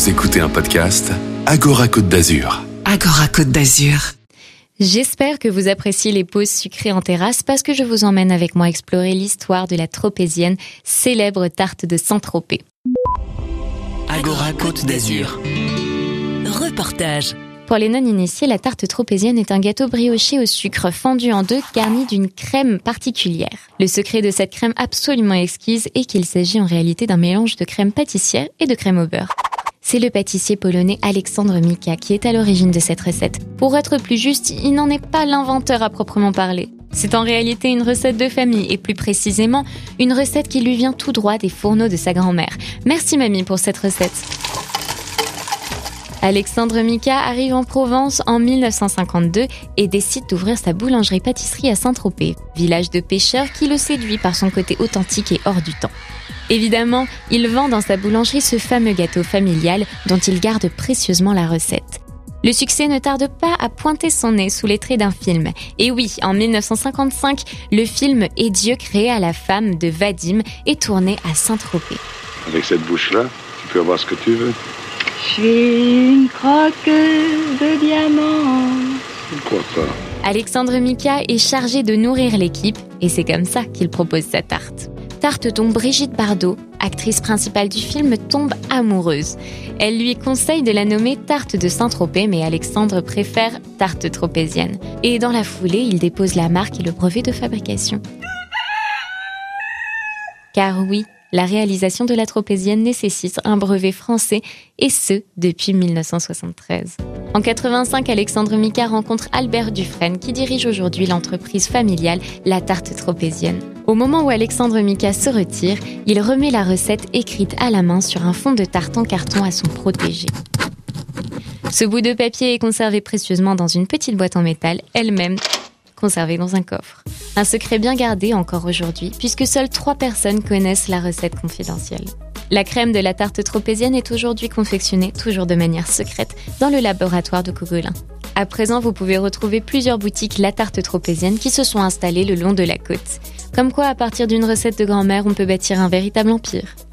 Vous écoutez un podcast Agora Côte d'Azur. Agora Côte d'Azur. J'espère que vous appréciez les pauses sucrées en terrasse parce que je vous emmène avec moi explorer l'histoire de la tropézienne, célèbre tarte de Saint-Tropez. Agora Côte d'Azur. Reportage. Pour les non-initiés, la tarte tropézienne est un gâteau brioché au sucre fendu en deux, garni d'une crème particulière. Le secret de cette crème absolument exquise est qu'il s'agit en réalité d'un mélange de crème pâtissière et de crème au beurre. C'est le pâtissier polonais Alexandre Mika qui est à l'origine de cette recette. Pour être plus juste, il n'en est pas l'inventeur à proprement parler. C'est en réalité une recette de famille et plus précisément, une recette qui lui vient tout droit des fourneaux de sa grand-mère. Merci mamie pour cette recette. Alexandre Mika arrive en Provence en 1952 et décide d'ouvrir sa boulangerie-pâtisserie à Saint-Tropez, village de pêcheurs qui le séduit par son côté authentique et hors du temps. Évidemment, il vend dans sa boulangerie ce fameux gâteau familial dont il garde précieusement la recette. Le succès ne tarde pas à pointer son nez sous les traits d'un film. Et oui, en 1955, le film « Et Dieu créa la femme » de Vadim est tourné à Saint-Tropez. Avec cette bouche-là, tu peux avoir ce que tu veux. Je suis une croqueuse de diamants. Je ne crois pas. Alexandre Mika est chargé de nourrir l'équipe et c'est comme ça qu'il propose sa tarte. Tarte dont Brigitte Bardot, actrice principale du film, tombe amoureuse. Elle lui conseille de la nommer tarte de Saint-Tropez, mais Alexandre préfère tarte tropézienne. Et dans la foulée, il dépose la marque et le brevet de fabrication. Car oui, la réalisation de la tropézienne nécessite un brevet français, et ce, depuis 1973. En 85, Alexandre Mika rencontre Albert Dufresne, qui dirige aujourd'hui l'entreprise familiale La Tarte Tropézienne. Au moment où Alexandre Mika se retire, il remet la recette écrite à la main sur un fond de tarte en carton à son protégé. Ce bout de papier est conservé précieusement dans une petite boîte en métal, elle-même conservée dans un coffre. Un secret bien gardé encore aujourd'hui, puisque seules 3 personnes connaissent la recette confidentielle. La crème de la tarte tropézienne est aujourd'hui confectionnée, toujours de manière secrète, dans le laboratoire de Cogolin. À présent, vous pouvez retrouver plusieurs boutiques La Tarte Tropézienne qui se sont installées le long de la côte. Comme quoi, à partir d'une recette de grand-mère, on peut bâtir un véritable empire.